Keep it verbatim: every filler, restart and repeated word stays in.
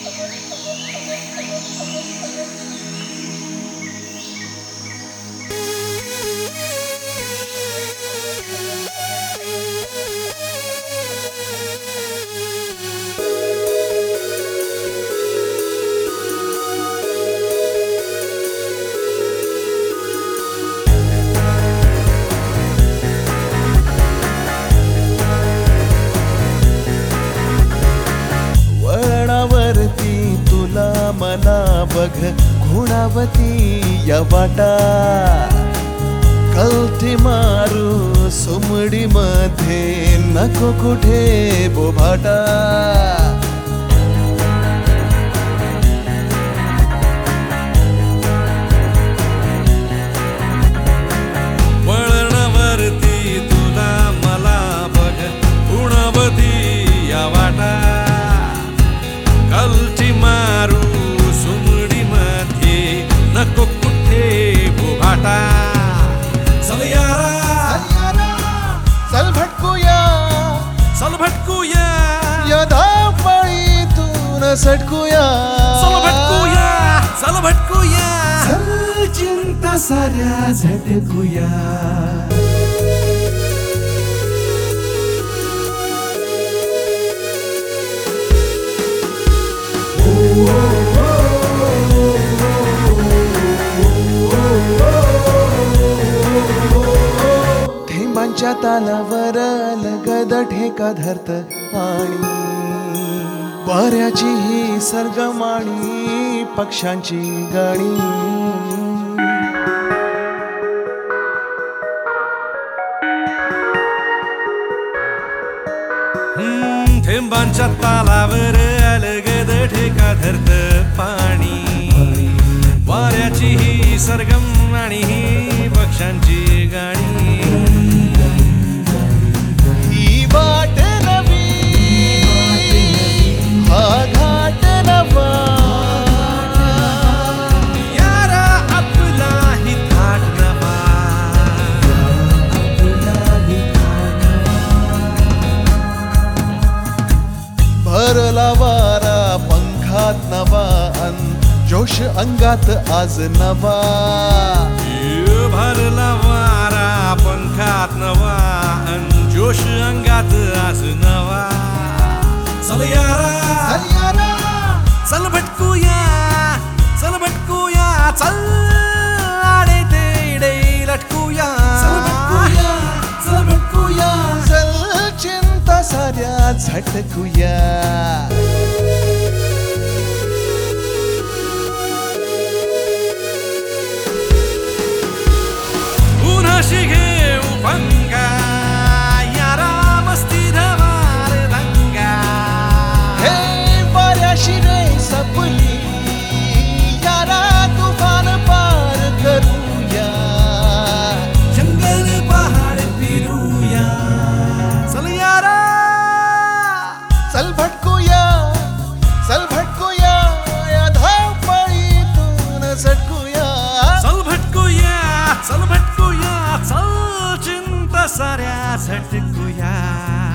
मला बघ घोडावती या वाटा, कलटी मारू सुमडी मध्ये नको कुठे बोभाटा. वळणावरती तुला मला बघ घोडावती या वाटा, कलटी मारू नको कुठे बोभाटा. चल यारा चल भटकूया, चल भटकूया या धावपळीतून सटकूया. चल भटकूया, चल भटकूया, चल चिंता साऱ्या झटकूया. थेंबांच्या तालावर लगद ठेका धरत पाणी, वाऱ्याची ही सरगमाणी पक्ष्यांची गाणी. थेंबांच्या तालावर लगद ठेका धरत पाणी, वाऱ्याची ही सरगमाणी पक्ष्यांची गाणी. ही वाट नवी, हा घाट नवा, यारा आपला ही थाट नवा. भरला वारा पंखात नवा, अन जोश अंगात आज नवा. भरला वारा पंखात नवा, अन जोश अंगात आज नवा. चल यारा चल भटकूया, चल भटकूया, चल आडे तेडे लटकूया. चल भटकूया, चल भटकूया, चल चिंता साऱ्या झटकूया. उन्हाशी घेऊ पंगा, यारा मस्ती धमाल दंगा. हे वाऱ्याशी रे सपली, यारा तुफान पार करूया. जंगल पहाड फिरूया. चल यारा चल भटकूया, चल भटकूया, या धावपळीतून सटकूया. चल भटकूया, चल भटकूया, चल चिंता साऱ्या झटकूया.